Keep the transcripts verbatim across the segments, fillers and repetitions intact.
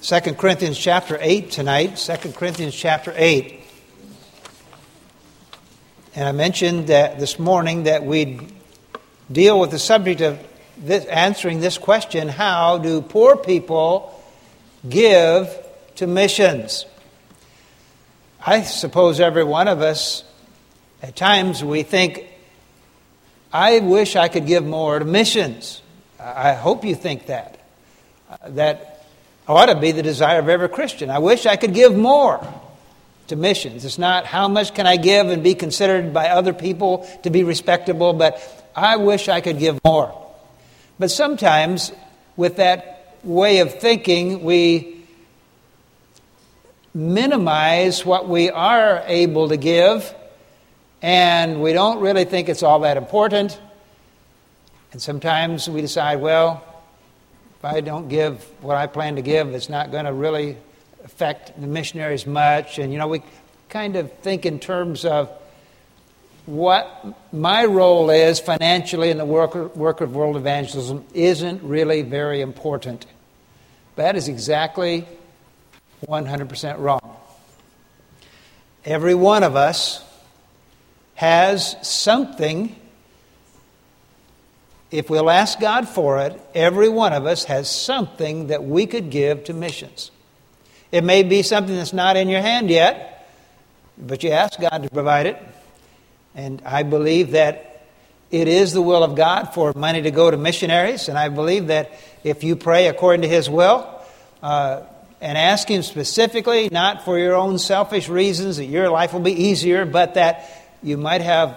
Second Corinthians chapter eight tonight. Second Corinthians chapter eight. And I mentioned that this morning that we'd deal with the subject of this, answering this question: how do poor people give to missions? I suppose every one of us, at times we think, I wish I could give more to missions. I hope you think that. Uh, that ought to be the desire of every Christian. I wish I could give more to missions. It's not how much can I give and be considered by other people to be respectable, but I wish I could give more. But sometimes with that way of thinking, we minimize what we are able to give, and we don't really think it's all that important. And sometimes we decide, well, if I don't give what I plan to give, it's not going to really affect the missionaries much. And, you know, we kind of think in terms of what my role is financially in the work, work of world evangelism isn't really very important. That is exactly one hundred percent wrong. Every one of us has something. If we'll ask God for it, every one of us has something that we could give to missions. It may be something that's not in your hand yet, but you ask God to provide it. And I believe that it is the will of God for money to go to missionaries. And I believe that if you pray according to His will uh, and ask Him specifically, not for your own selfish reasons, that your life will be easier, but that you might have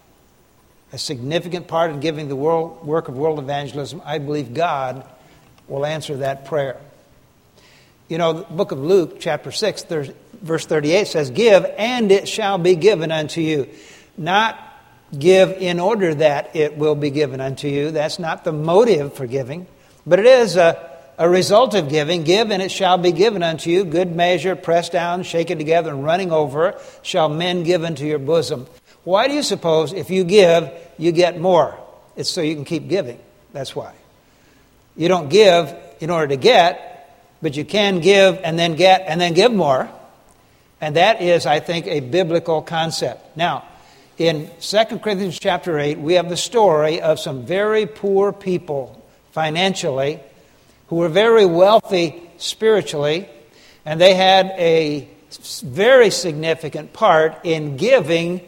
a significant part in giving the world, work of world evangelism, I believe God will answer that prayer. You know, the book of Luke, chapter six, verse thirty-eight says, "Give, and it shall be given unto you." Not give in order that it will be given unto you. That's not the motive for giving. But it is a, a result of giving. Give, and it shall be given unto you. Good measure, pressed down, shaken together, and running over, shall men give into your bosom. Why do you suppose if you give, you get more? It's so you can keep giving. That's why. You don't give in order to get, but you can give and then get and then give more. And that is, I think, a biblical concept. Now, in Second Corinthians chapter eight, we have the story of some very poor people financially who were very wealthy spiritually, and they had a very significant part in giving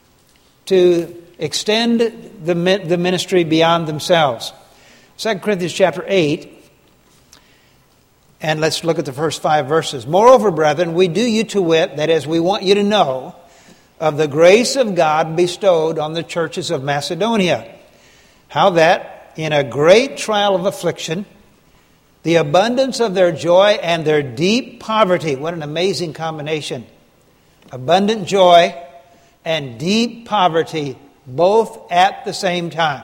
to extend the the ministry beyond themselves. Second Corinthians chapter eight, and let's look at the first five verses. "Moreover, brethren, we do you to wit, that is, we want you to know of the grace of God bestowed on the churches of Macedonia, how that in a great trial of affliction, the abundance of their joy and their deep poverty," what an amazing combination, abundant joy and deep poverty, both at the same time.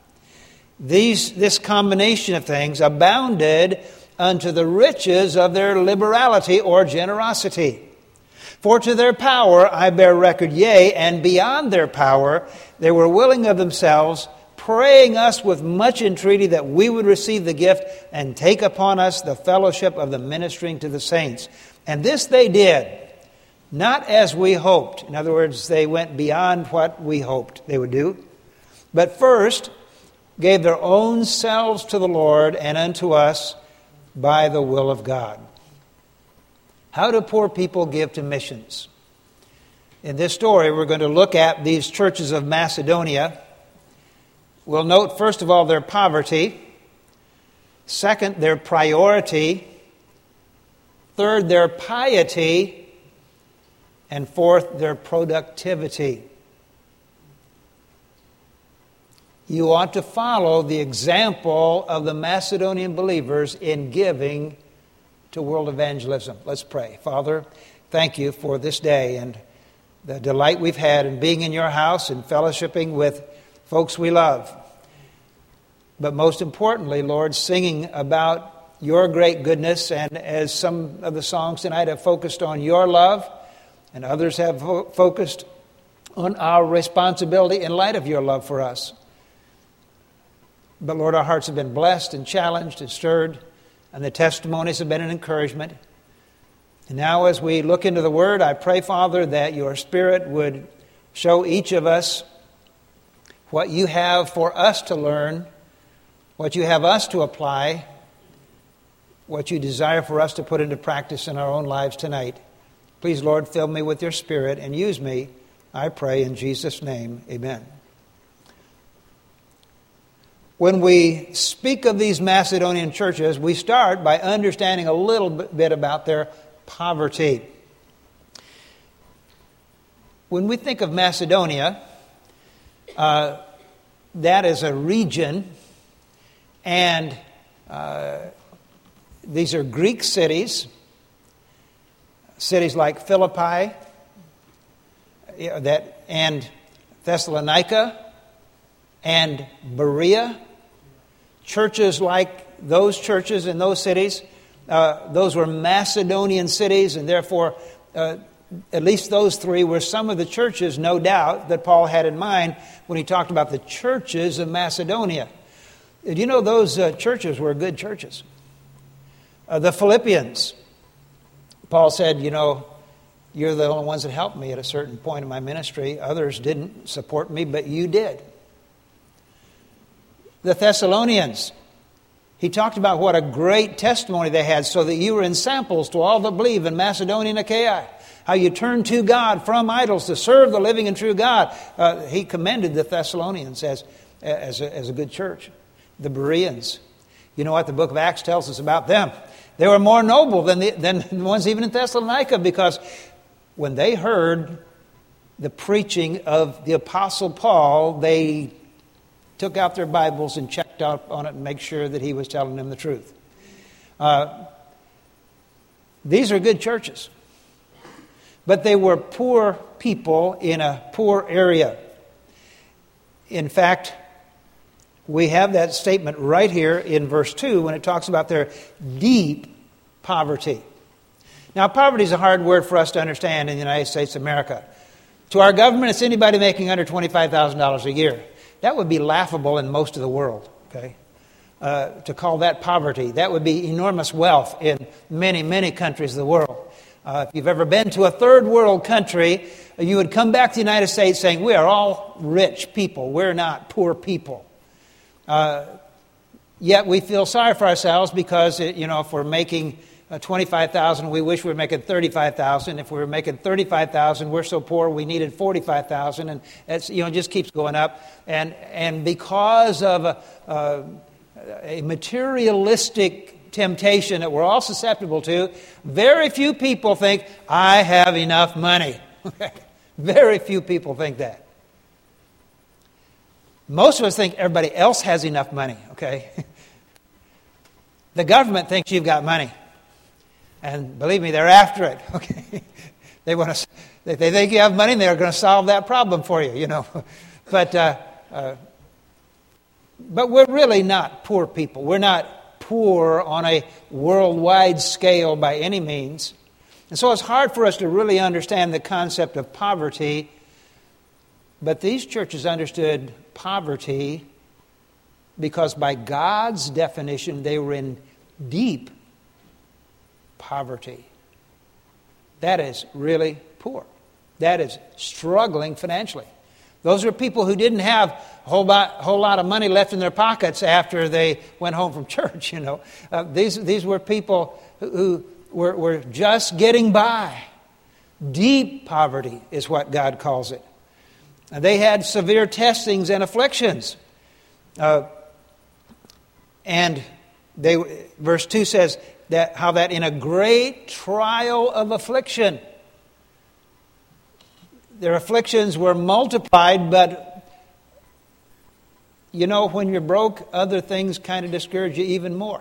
These, this combination of things abounded unto the riches of their liberality or generosity. For to their power I bear record, yea, and beyond their power, they were willing of themselves, praying us with much entreaty that we would receive the gift and take upon us the fellowship of the ministering to the saints. And this they did, not as we hoped. In other words, they went beyond what we hoped they would do. But first, gave their own selves to the Lord and unto us by the will of God. How do poor people give to missions? In this story, we're going to look at these churches of Macedonia. We'll note, first of all, their poverty. Second, their priority. Third, their piety. And fourth, their productivity. You ought to follow the example of the Macedonian believers in giving to world evangelism. Let's pray. Father, thank you for this day and the delight we've had in being in your house and fellowshipping with folks we love. But most importantly, Lord, singing about your great goodness, and as some of the songs tonight have focused on your love, and others have fo- focused on our responsibility in light of your love for us. But Lord, our hearts have been blessed and challenged and stirred and the testimonies have been an encouragement. And now as we look into the Word, I pray, Father, that your Spirit would show each of us what you have for us to learn, what you have us to apply, what you desire for us to put into practice in our own lives tonight. Please, Lord, fill me with your Spirit and use me, I pray in Jesus' name. Amen. When we speak of these Macedonian churches, we start by understanding a little bit about their poverty. When we think of Macedonia, uh, that is a region, and uh, these are Greek cities, cities like Philippi, you know, that and Thessalonica and Berea. Churches like those churches in those cities, uh, those were Macedonian cities, and therefore uh, at least those three were some of the churches, no doubt, that Paul had in mind when he talked about the churches of Macedonia. Do you know those uh, churches were good churches? Uh, the Philippians, Paul said, you know, you're the only ones that helped me at a certain point in my ministry. Others didn't support me, but you did. The Thessalonians, he talked about what a great testimony they had, so that you were in samples to all that believe in Macedonia and Achaia. How you turned to God from idols to serve the living and true God. Uh, he commended the Thessalonians as, as, a, as a good church. The Bereans, you know what the book of Acts tells us about them? They were more noble than the, than the ones even in Thessalonica, because when they heard the preaching of the Apostle Paul, they took out their Bibles and checked up on it and make sure that he was telling them the truth. Uh, these are good churches. But they were poor people in a poor area. In fact, we have that statement right here in verse two when it talks about their deep poverty. Now, poverty is a hard word for us to understand in the United States of America. To our government, it's anybody making under twenty-five thousand dollars a year. That would be laughable in most of the world, okay? Uh, to call that poverty. That would be enormous wealth in many, many countries of the world. Uh, if you've ever been to a third world country, you would come back to the United States saying, we are all rich people. We're not poor people. Uh, yet we feel sorry for ourselves because, you know, if we're making uh, twenty-five thousand dollars, we wish we were making thirty-five thousand dollars. If we were making thirty-five thousand dollars, we're so poor we needed forty-five thousand dollars. And it's, you know, it just keeps going up. And, and because of a, a, a materialistic temptation that we're all susceptible to, very few people think, I have enough money. Very few people think that. Most of us think everybody else has enough money, okay? The government thinks you've got money. And believe me, they're after it, okay? They want to, they think you have money and they're going to solve that problem for you, you know. But, uh, uh, but we're really not poor people. We're not poor on a worldwide scale by any means. And so it's hard for us to really understand the concept of poverty. But these churches understood poverty because by God's definition, they were in deep poverty. That is really poor. That is struggling financially. Those are people who didn't have a whole lot, whole lot of money left in their pockets after they went home from church, you know. Uh, these, these were people who, who were, were just getting by. Deep poverty is what God calls it. And they had severe testings and afflictions. Uh, and they, verse two says that how that in a great trial of affliction, their afflictions were multiplied, but you know, when you're broke, other things kind of discourage you even more.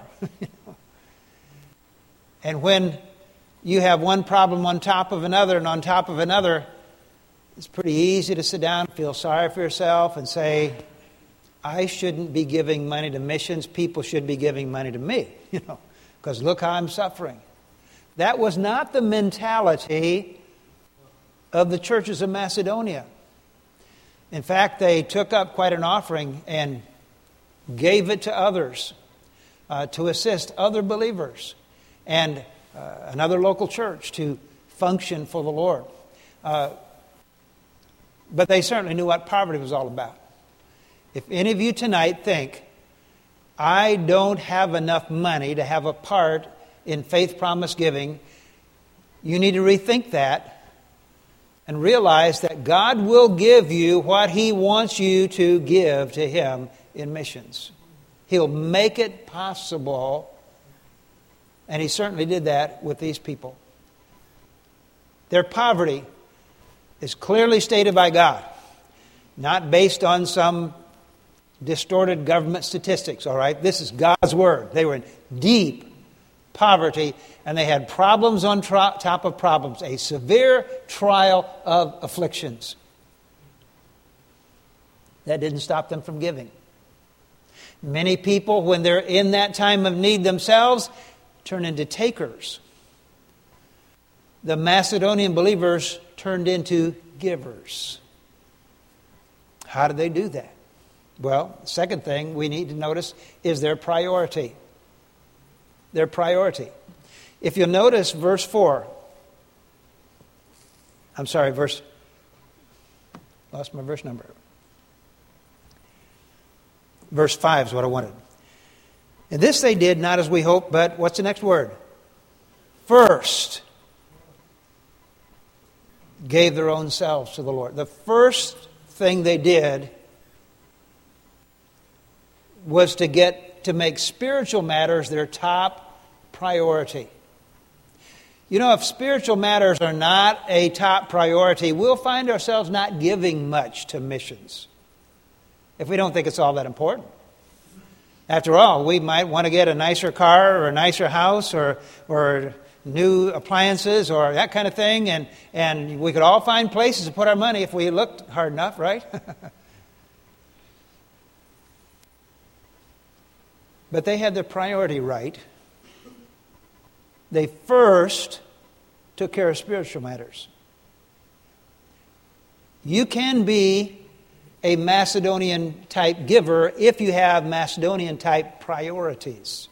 And when you have one problem on top of another and on top of another, it's pretty easy to sit down, feel sorry for yourself, and say, I shouldn't be giving money to missions. People should be giving money to me, you know, because look how I'm suffering. That was not the mentality of the churches of Macedonia. In fact, they took up quite an offering and gave it to others. uh, to assist other believers and uh, another local church to function for the Lord. Uh, but they certainly knew what poverty was all about. If any of you tonight think, I don't have enough money to have a part in faith promise giving, you need to rethink that and realize that God will give you what He wants you to give to Him in missions. He'll make it possible, and He certainly did that with these people. Their poverty is clearly stated by God, not based on some distorted government statistics, all right? This is God's Word. They were in deep poverty, and they had problems on tro- top of problems, a severe trial of afflictions. That didn't stop them from giving. Many people, when they're in that time of need themselves, turn into takers. The Macedonian believers turned into givers. How did they do that? Well, the second thing we need to notice is their priority. Their priority. If you'll notice verse four. I'm sorry, verse... Lost my verse number. Verse five is what I wanted. And this they did not as we hoped, but what's the next word? First. Gave their own selves to the Lord. The first thing they did was to get to make spiritual matters their top priority. You know, if spiritual matters are not a top priority, we'll find ourselves not giving much to missions if we don't think it's all that important. After all, we might want to get a nicer car or a nicer house or or new appliances or that kind of thing, and, and we could all find places to put our money if we looked hard enough, right? But they had their priority right. They first took care of spiritual matters. You can be a Macedonian-type giver if you have Macedonian-type priorities.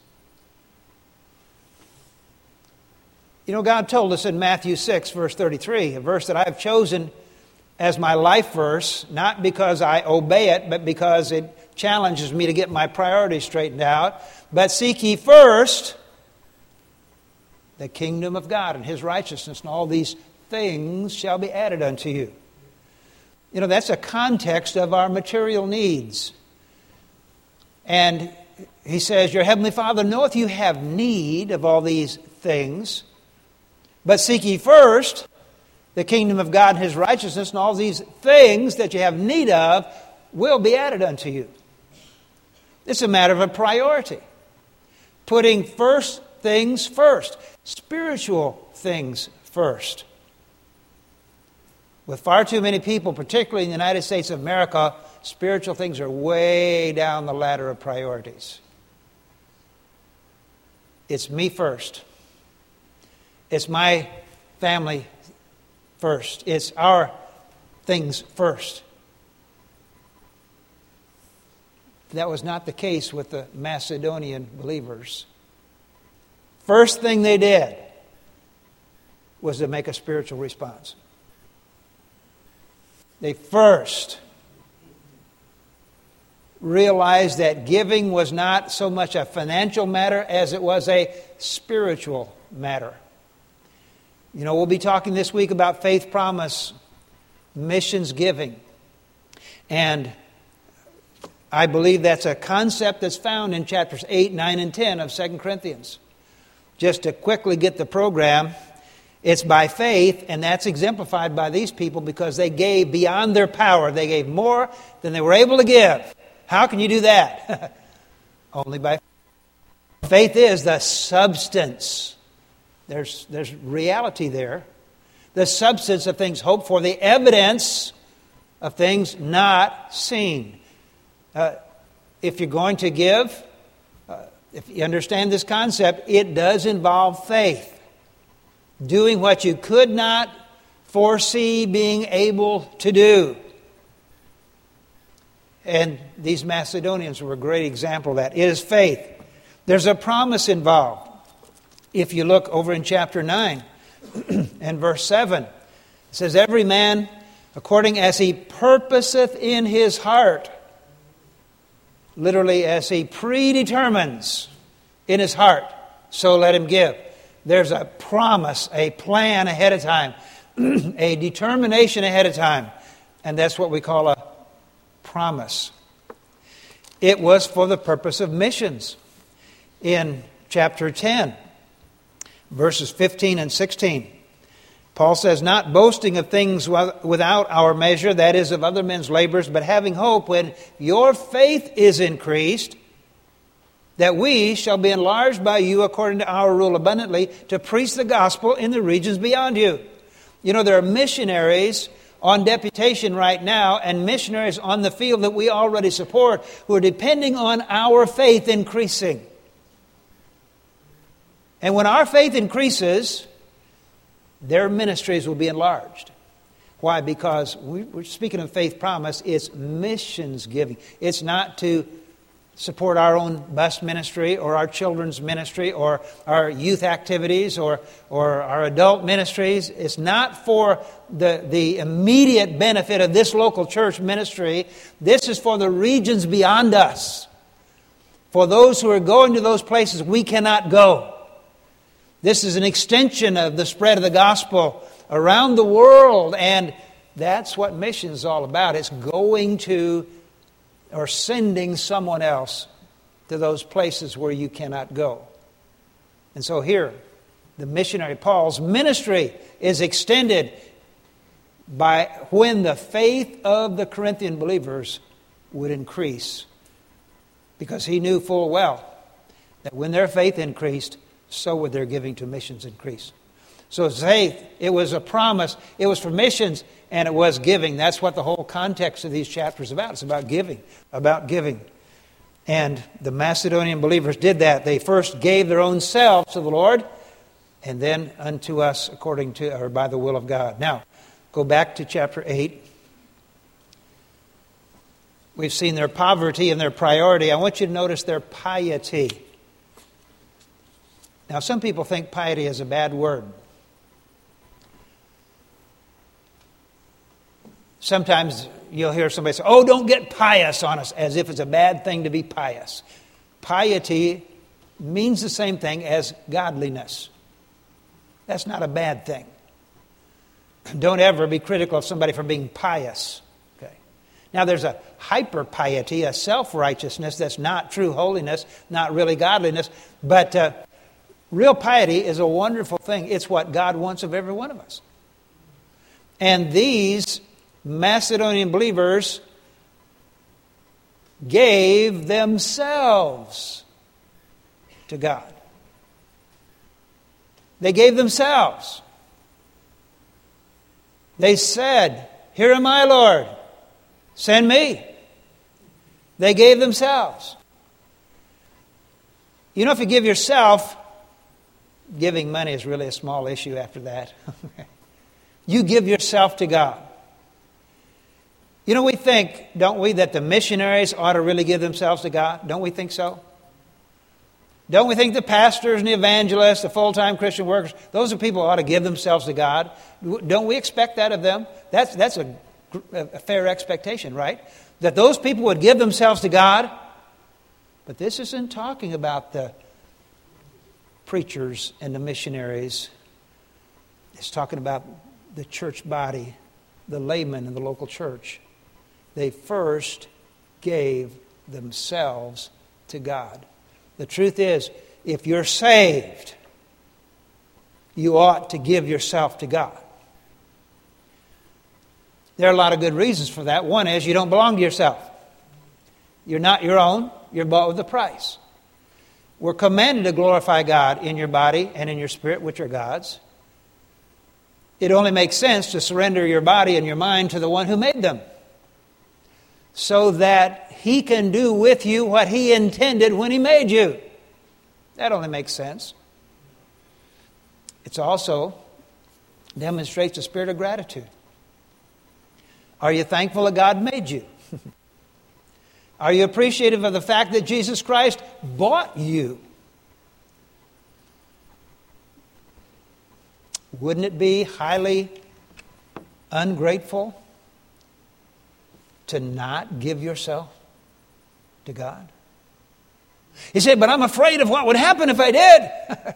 You know, God told us in Matthew six, verse thirty-three, a verse that I've chosen as my life verse, not because I obey it, but because it challenges me to get my priorities straightened out. But seek ye first the kingdom of God and His righteousness, and all these things shall be added unto you. You know, that's a context of our material needs. And He says, your heavenly Father knoweth you have need of all these things, but seek ye first the kingdom of God and His righteousness, and all these things that you have need of will be added unto you. It's a matter of a priority. Putting first things first. Spiritual things first. With far too many people, particularly in the United States of America, spiritual things are way down the ladder of priorities. It's me first. It's my family first. It's our things first. That was not the case with the Macedonian believers. First thing they did was to make a spiritual response. They first realized that giving was not so much a financial matter as it was a spiritual matter. You know, we'll be talking this week about faith promise, missions giving. And I believe that's a concept that's found in chapters eight, nine, and ten of Second Corinthians. Just to quickly get the program, it's by faith, and that's exemplified by these people because they gave beyond their power. They gave more than they were able to give. How can you do that? Only by faith. Faith is the substance. There's, there's reality there. The substance of things hoped for, the evidence of things not seen. Uh, if you're going to give, uh, if you understand this concept, it does involve faith. Doing what you could not foresee being able to do. And these Macedonians were a great example of that. It is faith. There's a promise involved. If you look over in chapter nine and verse seven, it says, every man according as he purposeth in his heart, literally as he predetermines in his heart, so let him give. There's a promise, a plan ahead of time, a determination ahead of time, and that's what we call a promise. It was for the purpose of missions. In chapter ten, verses fifteen and sixteen, Paul says, not boasting of things without our measure, that is, of other men's labors, but having hope when your faith is increased, that we shall be enlarged by you according to our rule abundantly to preach the gospel in the regions beyond you. You know, there are missionaries on deputation right now and missionaries on the field that we already support who are depending on our faith increasing. And when our faith increases, their ministries will be enlarged. Why? Because we, we're speaking of faith promise. It's missions giving. It's not to support our own bus ministry or our children's ministry or our youth activities or, or our adult ministries. It's not for the, the immediate benefit of this local church ministry. This is for the regions beyond us. For those who are going to those places we cannot go. This is an extension of the spread of the gospel around the world, and that's what mission is all about. It's going to or sending someone else to those places where you cannot go. And so here, the missionary Paul's ministry is extended by when the faith of the Corinthian believers would increase, because he knew full well that when their faith increased, so would their giving to missions increase. So faith, it was a promise, it was for missions, and it was giving. That's what the whole context of these chapters is about. It's about giving, about giving. And the Macedonian believers did that. They first gave their own selves to the Lord, and then unto us according to, or by the will of God. Now, go back to chapter eight. We've seen their poverty and their priority. I want you to notice their piety. Now, some people think piety is a bad word. Sometimes you'll hear somebody say, oh, don't get pious on us, as if it's a bad thing to be pious. Piety means the same thing as godliness. That's not a bad thing. Don't ever be critical of somebody for being pious. Okay. Now, there's a hyper-piety, a self-righteousness that's not true holiness, not really godliness, but uh, real piety is a wonderful thing. It's what God wants of every one of us. And these Macedonian believers gave themselves to God. They gave themselves. They said, here am I, Lord. Send me. They gave themselves. You know, if you give yourself, giving money is really a small issue after that. You give yourself to God. You know, we think, don't we, that the missionaries ought to really give themselves to God? Don't we think so? Don't we think the pastors and the evangelists, the full-time Christian workers, those are people who ought to give themselves to God? Don't we expect that of them? That's, that's a, a fair expectation, right? That those people would give themselves to God. But this isn't talking about the preachers and the missionaries. It's talking about the church body, the laymen in the local church. They first gave themselves to God. The truth is, if you're saved, you ought to give yourself to God. There are a lot of good reasons for that. One is you don't belong to yourself. You're not your own. You're bought with a price. We're commanded to glorify God in your body and in your spirit, which are God's. It only makes sense to surrender your body and your mind to the one who made them, so that He can do with you what He intended when He made you. That only makes sense. It also demonstrates a spirit of gratitude. Are you thankful that God made you? Are you appreciative of the fact that Jesus Christ bought you Wouldn't it be highly ungrateful to not give yourself to God? You say, but I'm afraid of what would happen if I did.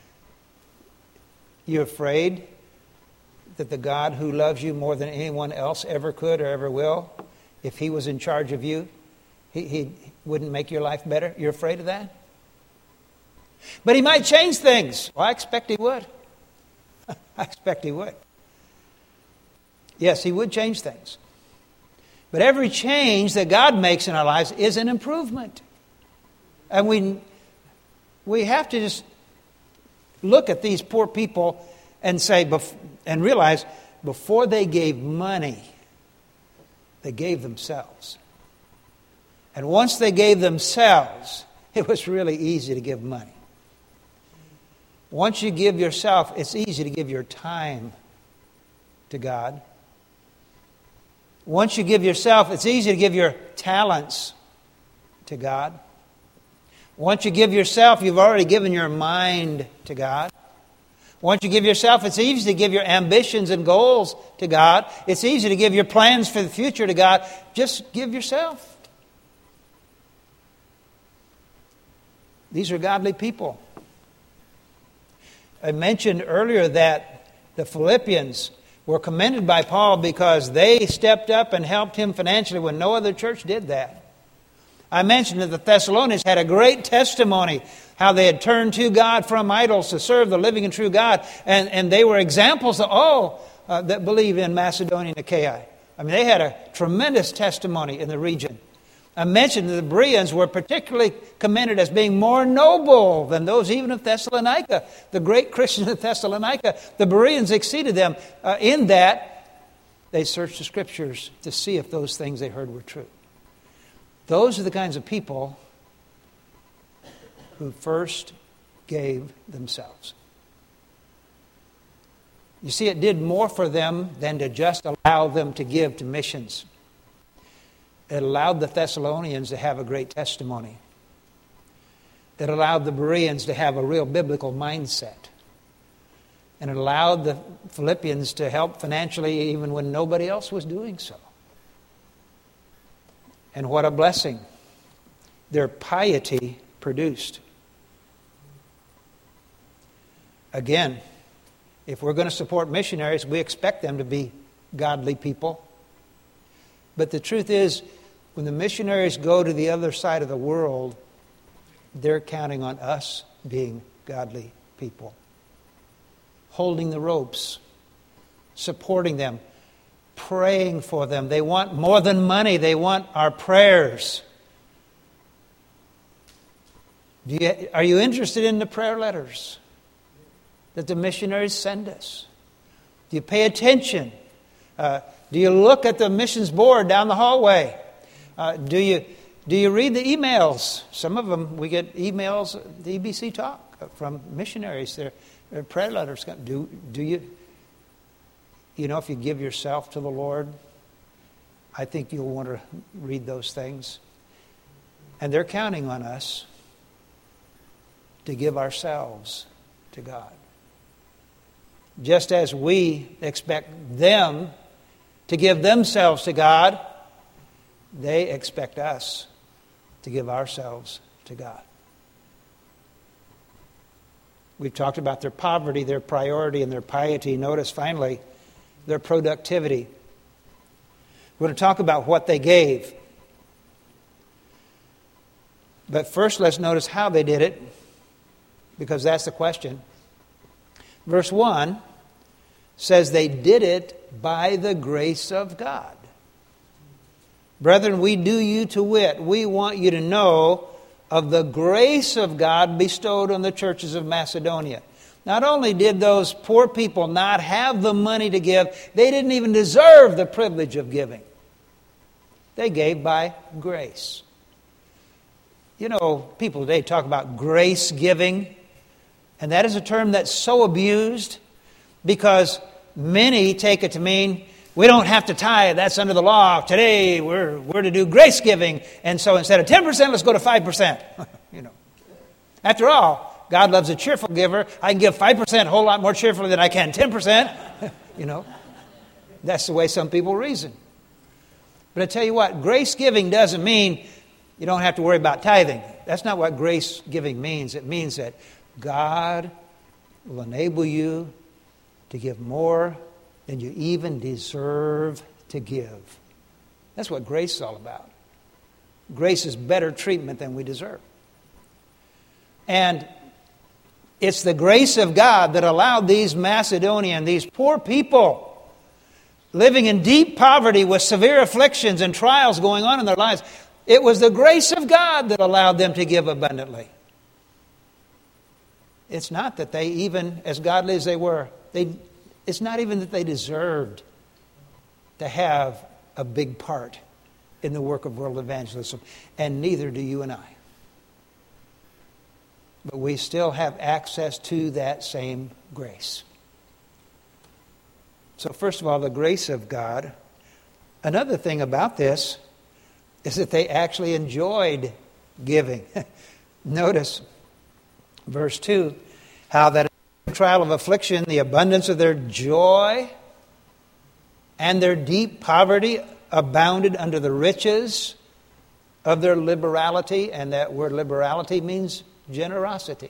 You're afraid that the God who loves you more than anyone else ever could or ever will, if He was in charge of you, He, he wouldn't make your life better? You're afraid of that? But He might change things. Well, I expect He would. I expect He would. Yes, He would change things. But every change that God makes in our lives is an improvement. And we, we have to just look at these poor people and say, and realize before they gave money, they gave themselves. And once they gave themselves, it was really easy to give money. Once you give yourself, it's easy to give your time to God. Once you give yourself, it's easy to give your talents to God. Once you give yourself, you've already given your mind to God. Once you give yourself, it's easy to give your ambitions and goals to God. It's easy to give your plans for the future to God. Just give yourself. These are godly people. I mentioned earlier that the Philippians were commended by Paul because they stepped up and helped him financially when no other church did that. I mentioned that the Thessalonians had a great testimony how they had turned to God from idols to serve the living and true God. And, and they were examples of all uh, that believe in Macedonia and Achaia. I mean, they had a tremendous testimony in the region. I mentioned that the Bereans were particularly commended as being more noble than those even of Thessalonica. The great Christians of Thessalonica, the Bereans exceeded them uh, in that they searched the Scriptures to see if those things they heard were true. Those are the kinds of people who first gave themselves. You see, it did more for them than to just allow them to give to missions. It allowed the Thessalonians to have a great testimony. It allowed the Bereans to have a real biblical mindset. And it allowed the Philippians to help financially even when nobody else was doing so. And what a blessing their piety produced. Again, if we're going to support missionaries, we expect them to be godly people. But the truth is, when the missionaries go to the other side of the world, they're counting on us being godly people. Holding the ropes, supporting them, praying for them. They want more than money. They want our prayers. Do you, are you interested in the prayer letters that the missionaries send us? Do you pay attention? Uh, do you look at the missions board down the hallway? Uh, do you do you read the emails? Some of them, we get emails, the E B C Talk, from missionaries. Their, their prayer letters. Do, do you... You know, if you give yourself to the Lord, I think you'll want to read those things. And they're counting on us to give ourselves to God. Just as we expect them to give themselves to God, they expect us to give ourselves to God. We've talked about their poverty, their priority, and their piety. Notice finally, their productivity. We're going to talk about what they gave. But first, let's notice how they did it, because that's the question. Verse one says they did it by the grace of God. Brethren, we do you to wit, we want you to know of the grace of God bestowed on the churches of Macedonia. Not only did those poor people not have the money to give, they didn't even deserve the privilege of giving. They gave by grace. You know, people today talk about grace giving, and that is a term that's so abused because many take it to mean we don't have to tithe, that's under the law. Today we're we're to do grace giving, and so instead of ten percent, let's go to five percent. You know. After all, God loves a cheerful giver. I can give five percent a whole lot more cheerfully than I can ten percent. You know, that's the way some people reason. But I tell you what, grace giving doesn't mean you don't have to worry about tithing. That's not what grace giving means. It means that God will enable you to give more than you even deserve to give. That's what grace is all about. Grace is better treatment than we deserve. And it's the grace of God that allowed these Macedonian, these poor people, living in deep poverty with severe afflictions and trials going on in their lives. It was the grace of God that allowed them to give abundantly. It's not that they even, as godly as they were, they, it's not even that they deserved to have a big part in the work of world evangelism. And neither do you and I. But we still have access to that same grace. So first of all, the grace of God. Another thing about this is that they actually enjoyed giving. Notice verse two, how that in the trial of affliction, the abundance of their joy and their deep poverty abounded under the riches of their liberality. And that word liberality means generosity.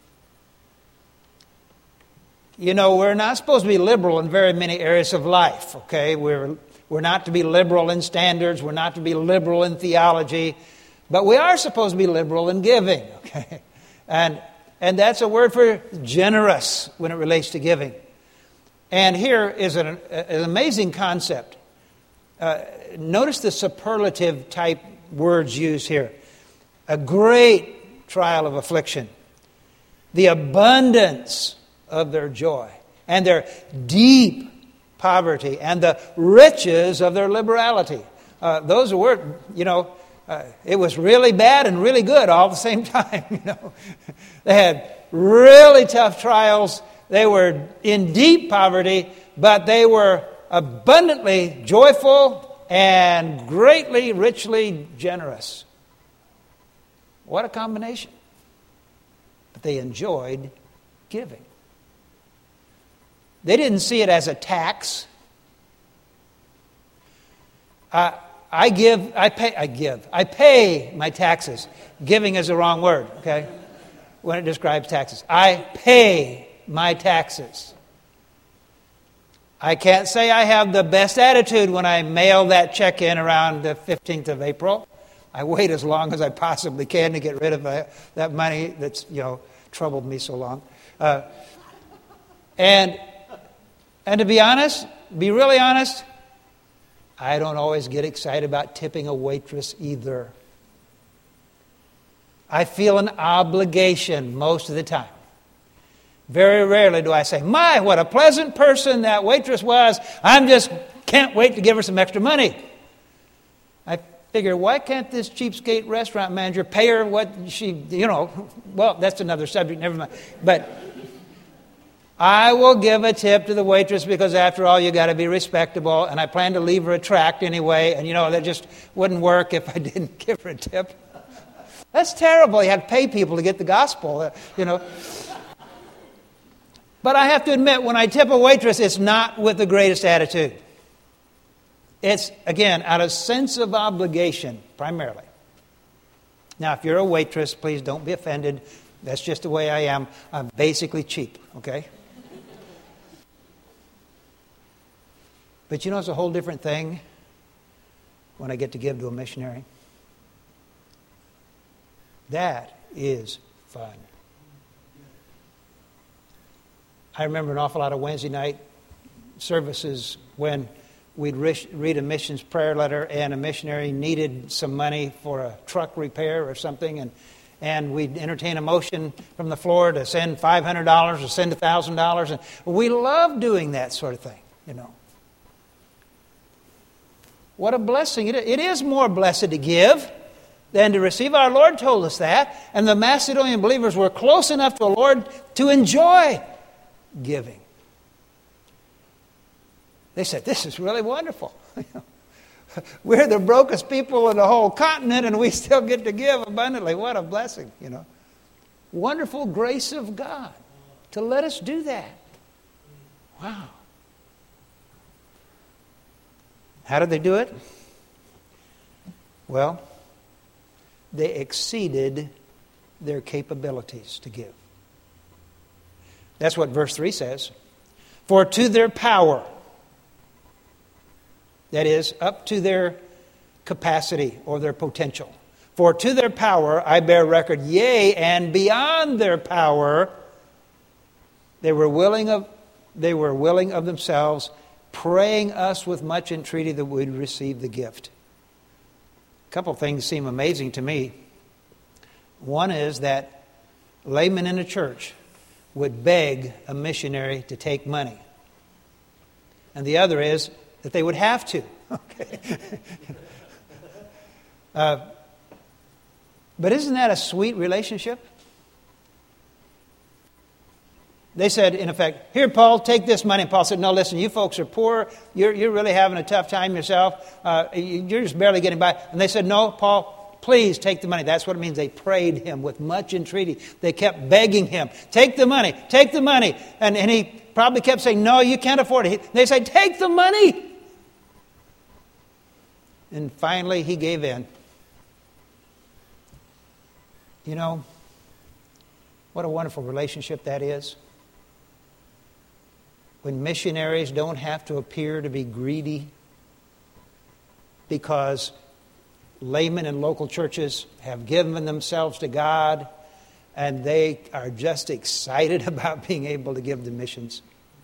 You know, we're not supposed to be liberal in very many areas of life, okay? We're we're not to be liberal in standards. We're not to be liberal in theology. But we are supposed to be liberal in giving, okay? And and that's a word for generous when it relates to giving. And here is an, an amazing concept. Uh, notice the superlative type words used here. A great trial of affliction. The abundance of their joy. And their deep poverty. And the riches of their liberality. Uh, those were, you know, uh, it was really bad and really good all at the same time. You know, they had really tough trials. They were in deep poverty, but they were abundantly joyful and greatly, richly generous. What a combination. But they enjoyed giving. They didn't see it as a tax. Uh, I give, I pay, I give, I pay my taxes. Giving is the wrong word, okay, when it describes taxes. I pay my taxes. I can't say I have the best attitude when I mail that check in around the fifteenth of April. I wait as long as I possibly can to get rid of that, that money that's, you know, troubled me so long. Uh, and and to be honest, be really honest, I don't always get excited about tipping a waitress either. I feel an obligation most of the time. Very rarely do I say, my, what a pleasant person that waitress was. I'm just can't wait to give her some extra money. I figure, why can't this cheapskate restaurant manager pay her what she, you know, well, that's another subject, never mind. But I will give a tip to the waitress because after all, you got to be respectable. And I plan to leave her a tract anyway. And you know, that just wouldn't work if I didn't give her a tip. That's terrible. You have to pay people to get the gospel, uh, you know. But I have to admit, when I tip a waitress, it's not with the greatest attitude. It's, again, out of sense of obligation, primarily. Now, if you're a waitress, please don't be offended. That's just the way I am. I'm basically cheap, okay? But you know, it's a whole different thing when I get to give to a missionary. That is fun. I remember an awful lot of Wednesday night services when we'd read a missions prayer letter and a missionary needed some money for a truck repair or something, and and we'd entertain a motion from the floor to send five hundred dollars or send one thousand dollars. And we love doing that sort of thing, you know. What a blessing. It is more blessed to give than to receive. Our Lord told us that. And the Macedonian believers were close enough to the Lord to enjoy giving. They said, this is really wonderful. We're the brokest people in the whole continent and we still get to give abundantly. What a blessing, you know. wonderful grace of God to let us do that. Wow. How did they do it? Well, they exceeded their capabilities to give. That's what verse three says. For to their power, that is, up to their capacity or their potential. For to their power I bear record, yea, and beyond their power, they were willing of they were willing of themselves, praying us with much entreaty that we'd receive the gift. A couple of things seem amazing to me. One is that laymen in a church would beg a missionary to take money. And the other is that they would have to. Okay. uh, but isn't that a sweet relationship? They said, in effect, here, Paul, take this money. And Paul said, no, listen, you folks are poor. You're, you're really having a tough time yourself. Uh, you're just barely getting by. And they said, no, Paul, please take the money. That's what it means. They prayed him with much entreaty. They kept begging him, take the money, take the money. And, and he probably kept saying, no, you can't afford it. They said, take the money. And finally, he gave in. You know, what a wonderful relationship that is. When missionaries don't have to appear to be greedy because laymen in local churches have given themselves to God and they are just excited about being able to give to missions.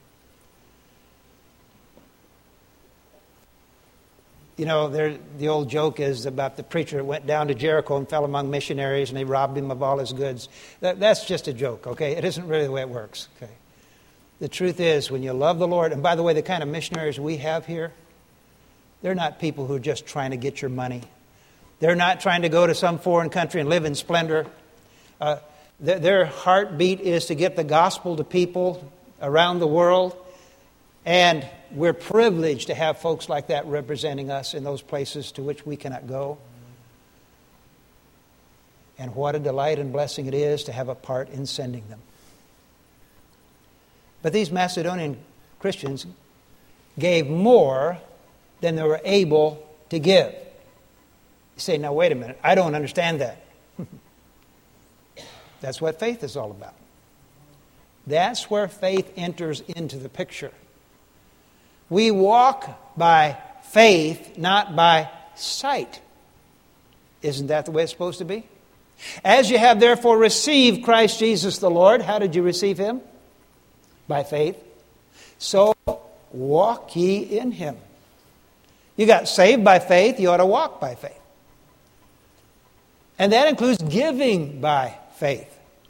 You know, there, the old joke is about the preacher that went down to Jericho and fell among missionaries and they robbed him of all his goods. That, that's just a joke, okay? It isn't really the way it works, okay? The truth is, when you love the Lord, and by the way, the kind of missionaries we have here, they're not people who are just trying to get your money. They're not trying to go to some foreign country and live in splendor. Uh, th- their heartbeat is to get the gospel to people around the world. And we're privileged to have folks like that representing us in those places to which we cannot go. And what a delight and blessing it is to have a part in sending them. But these Macedonian Christians gave more than they were able to give. You say, now wait a minute, I don't understand that. That's what faith is all about. That's where faith enters into the picture. We walk by faith, not by sight. Isn't that the way it's supposed to be? As you have therefore received Christ Jesus the Lord, how did you receive him? By faith. So walk ye in him. You got saved by faith, you ought to walk by faith. And that includes giving by faith.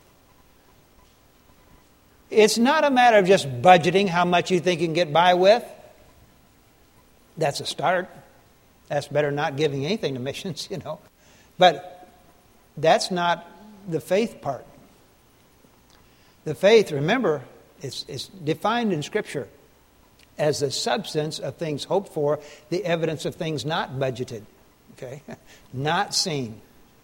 It's not a matter of just budgeting how much you think you can get by with. That's a start. That's better than not giving anything to missions, you know. But that's not the faith part. The faith, remember, it's, it's defined in Scripture as the substance of things hoped for, the evidence of things not budgeted, okay, not seen.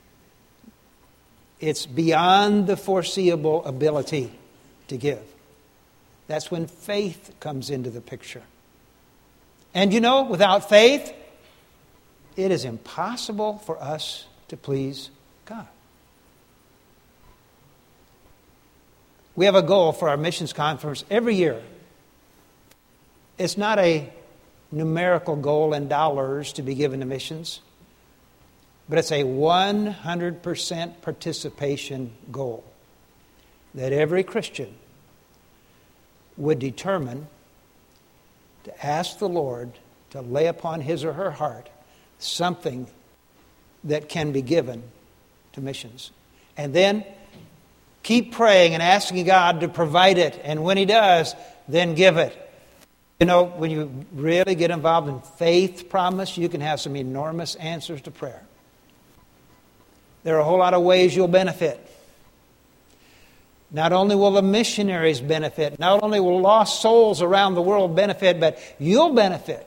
It's beyond the foreseeable ability to give. That's when faith comes into the picture. And you know, without faith, it is impossible for us to please God. We have a goal for our missions conference every year. It's not a numerical goal in dollars to be given to missions, but it's a one hundred percent participation goal that every Christian would determine to ask the Lord to lay upon his or her heart something that can be given to missions. And then keep praying and asking God to provide it. And when he does, then give it. You know, when you really get involved in faith promise, you can have some enormous answers to prayer. There are a whole lot of ways you'll benefit. Not only will the missionaries benefit, not only will lost souls around the world benefit, but you'll benefit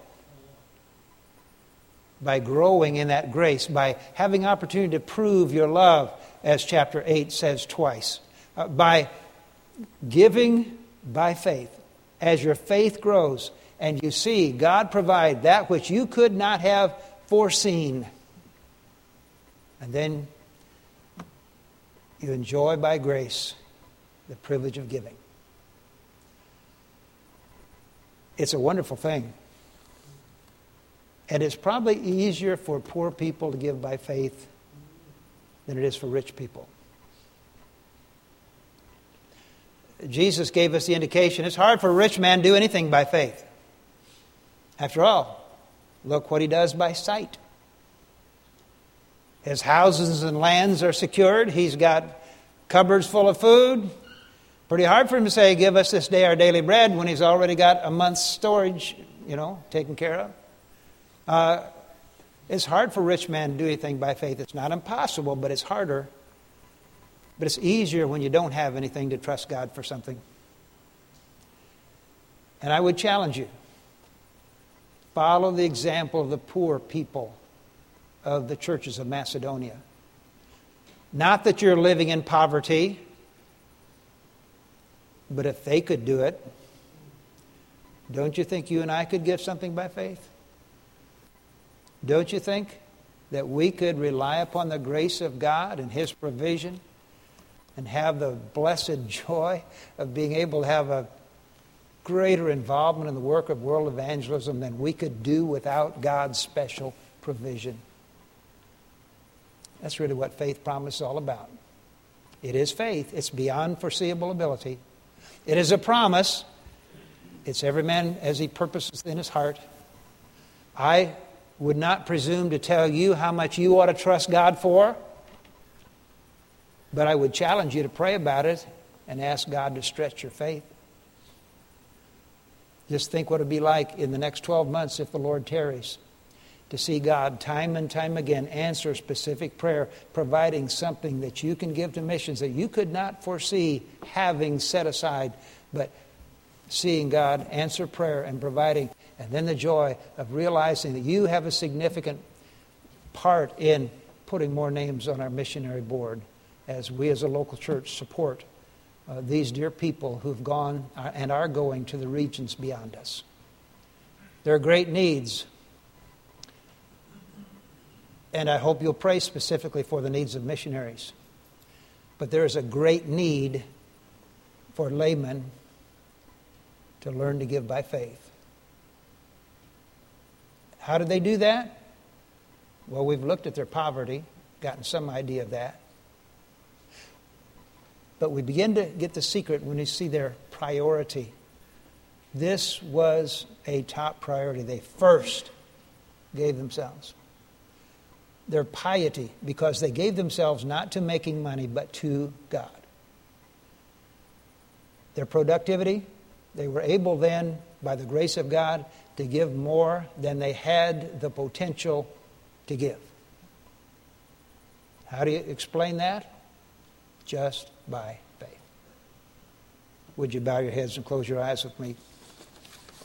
by growing in that grace, by having opportunity to prove your love, as chapter eight says twice. Uh, by giving by faith, as your faith grows and you see God provide that which you could not have foreseen, and then you enjoy by grace the privilege of giving. It's a wonderful thing. And it's probably easier for poor people to give by faith than it is for rich people. Jesus gave us the indication it's hard for a rich man to do anything by faith. After all, look what he does by sight. His houses and lands are secured. He's got cupboards full of food. Pretty hard for him to say, give us this day our daily bread, when he's already got a month's storage, you know, taken care of. Uh, it's hard for a rich man to do anything by faith. It's not impossible, but it's harder. But it's easier when you don't have anything to trust God for something. And I would challenge you, follow the example of the poor people of the churches of Macedonia. Not that you're living in poverty, but if they could do it, don't you think you and I could give something by faith? Don't you think that we could rely upon the grace of God and His provision and have the blessed joy of being able to have a greater involvement in the work of world evangelism than we could do without God's special provision? That's really what faith promise is all about. It is faith. It's beyond foreseeable ability. It is a promise. It's every man as he purposes in his heart. I would not presume to tell you how much you ought to trust God for, but I would challenge you to pray about it and ask God to stretch your faith. Just think what it would be like in the next twelve months if the Lord tarries, to see God time and time again answer a specific prayer, providing something that you can give to missions that you could not foresee having set aside, but seeing God answer prayer and providing, and then the joy of realizing that you have a significant part in putting more names on our missionary board as we as a local church support uh, these dear people who've gone uh, and are going to the regions beyond us. There are great needs, and I hope you'll pray specifically for the needs of missionaries. But there is a great need for laymen to learn to give by faith. How do they do that? Well, we've looked at their poverty, gotten some idea of that. But we begin to get the secret when we see their priority. This was a top priority. They first gave themselves. Their piety, because they gave themselves not to making money, but to God. Their productivity, they were able then, by the grace of God, to give more than they had the potential to give. How do you explain that? Just by faith. Would you bow your heads and close your eyes with me?